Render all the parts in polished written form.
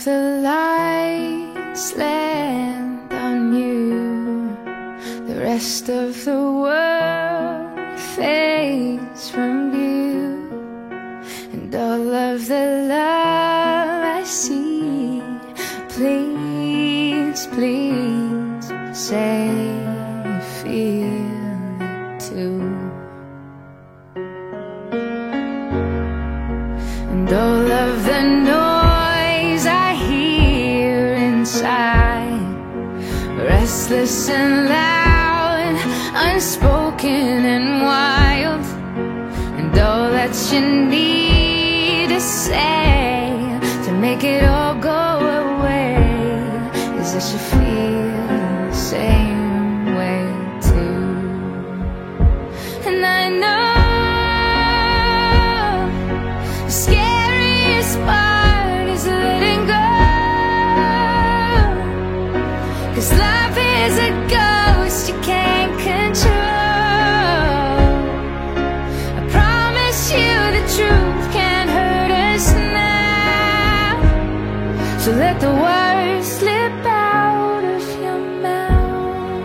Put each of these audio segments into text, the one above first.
the lights land on you, the rest of the world fades from view, and all of the love I see, please, please say you feel it too. And all of the noise I hear inside, restless and loud, unspoken and wild, and all that you need to say to make it all go away is that you feel the same way too. And I know the scariest part is letting go, 'cause love is a ghost you can't control. I promise you the truth can't hurt us now, so let the words slip out of your mouth.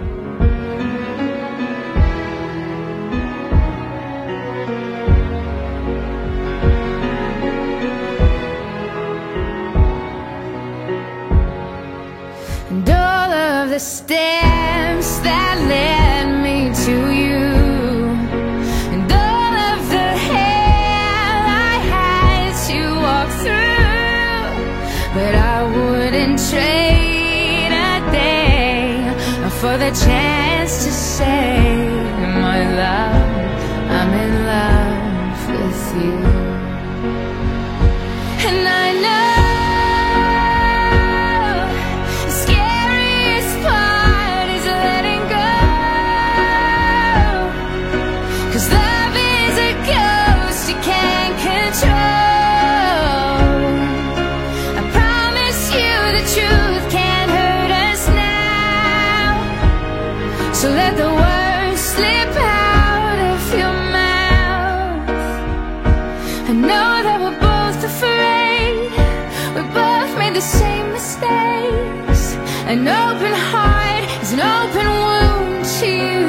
And all of the steps that led me to you, and all of the hell I had to walk through, but I wouldn't trade a day for the chance to say, my love, I'm in love with you. And I know the scariest part is letting go, 'cause love is a ghost you can't control. I promise you the truth can't hurt us now, so let the words slip out of your mouth. I know that we're both afraid, we both made the same mistakes. An open heart is an open wound to you,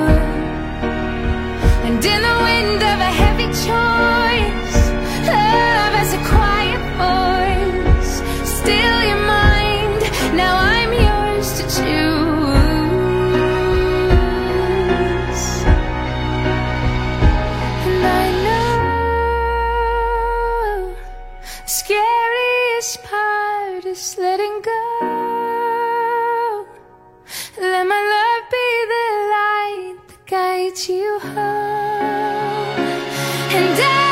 and in the wind of a heavy choice, love has a quiet voice. Still your mind, now I'm yours to choose. And I know the scariest part is letting go. Let my love be the light that guides you home. And I